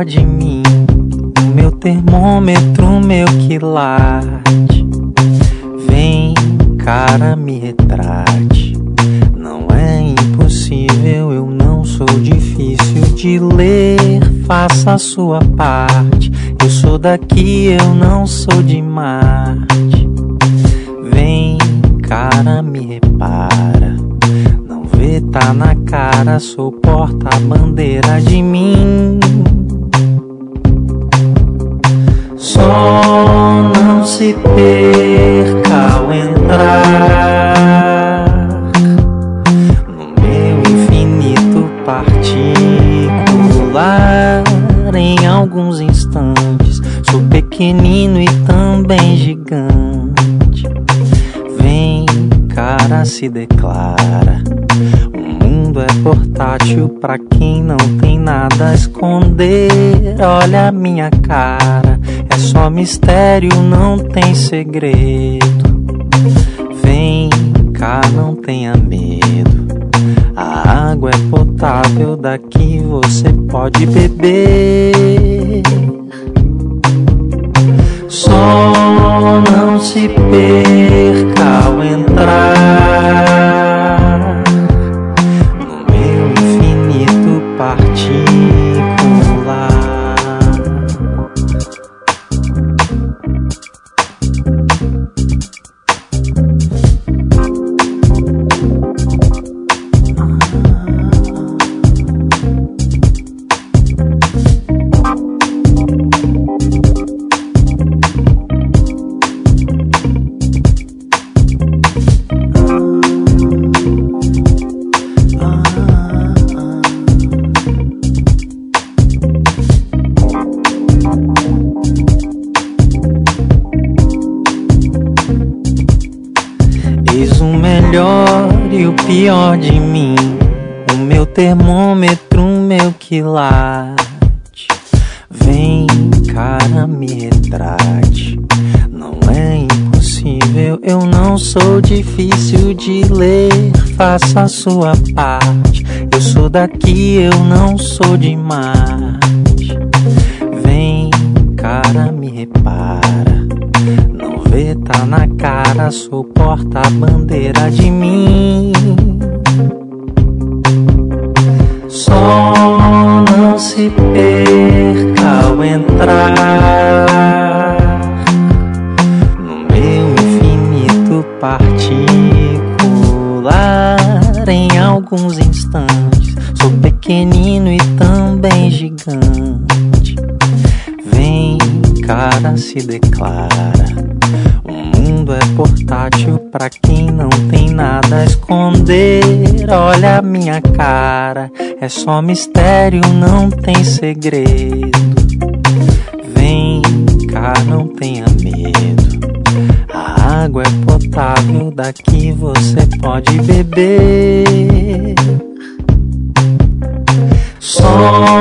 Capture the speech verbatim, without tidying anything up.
pior de mim, o meu termômetro, o meu quilate. Vem, cara, me retrate. Não é impossível, eu não sou difícil de ler. Faça a sua parte. Eu sou daqui, eu não sou de Marte. Vem, cara, me repara. Não vê, tá na cara, sou porta-bandeira de mim. Só não se perca ao entrar no meu infinito particular. Em alguns instantes sou pequenino e também gigante. Vem, cara, se declara. O mundo é portátil pra quem não tem nada a esconder. Olha a minha cara, é só mistério, não tem segredo. Vem cá, não tenha medo. A água é potável, daqui você pode beber. Só não se perca ao entrar no meu infinito particular. Eis o melhor e o pior de mim, o meu termômetro, o meu quilate. Vem, cara, me retrate. Não é impossível, eu não sou difícil de ler. Faça a sua parte. Eu sou daqui, eu não sou de Marte. Vem, cara, me repara. Não vê, tá na cara, sou porta-bandeira de mim. Só não se perca ao entrar no meu infinito particular. Em alguns instantes sou pequenino e também gigante. Vem, cara, se declara. O mundo é portátil pra quem não tem nada a esconder. Olha a minha cara, é só mistério, não tem segredo. Vem cá, não tenha medo. A água é potável, daqui você pode beber. Só